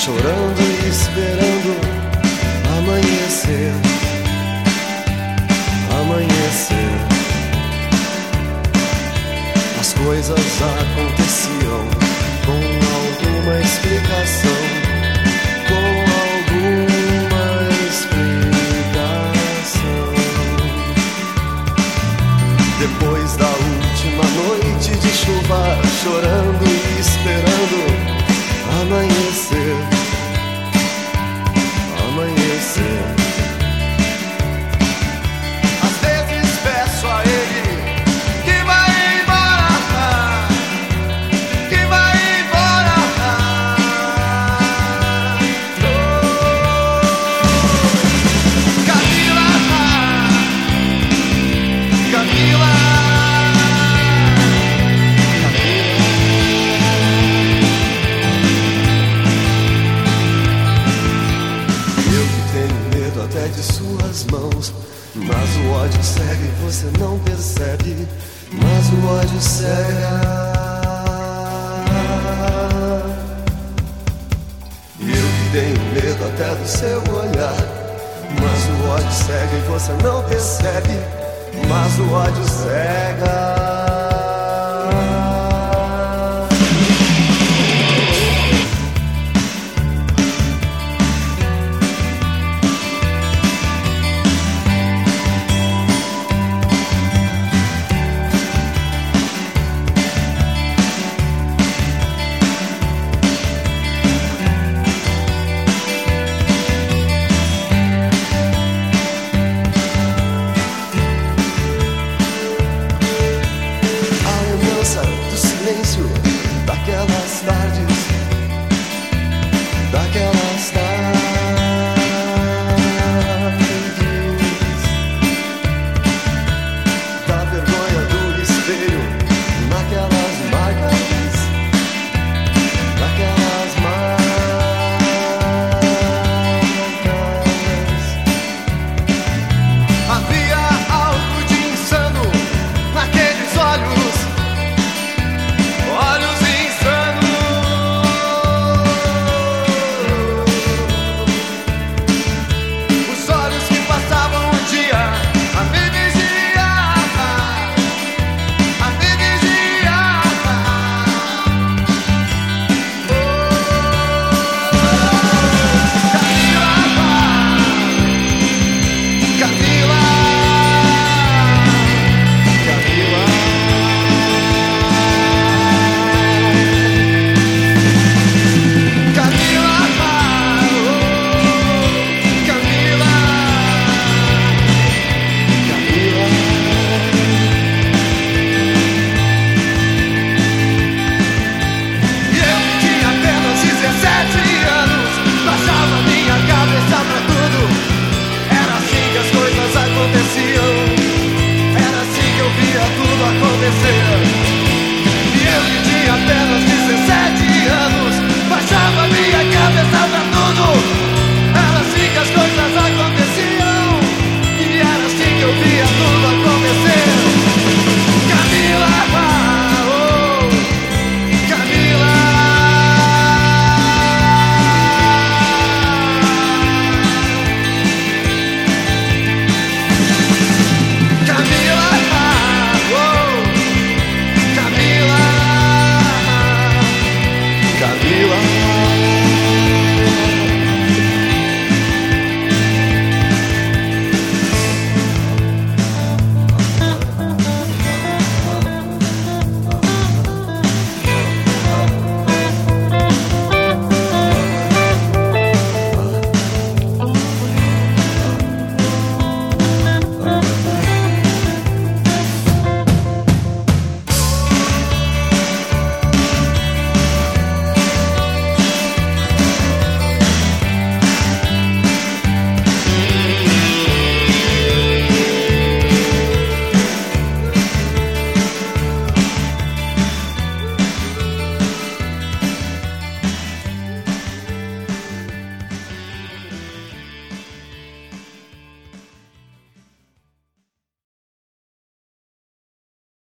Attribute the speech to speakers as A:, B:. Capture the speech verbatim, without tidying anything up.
A: chorando e esperando amanhecer, amanhecer. As coisas aconteciam com alguma explicação, com alguma explicação. Depois da última noite de chuva, chorando e esperando amanhecer, amanhecer. Às vezes peço a ele que vai embora, que vai embora. Oh, Camila, Camila. Até de suas mãos, mas o ódio cega e você não percebe, mas o ódio cega. E eu que tenho medo até do seu olhar, mas o ódio cega e você não percebe, mas o ódio cega.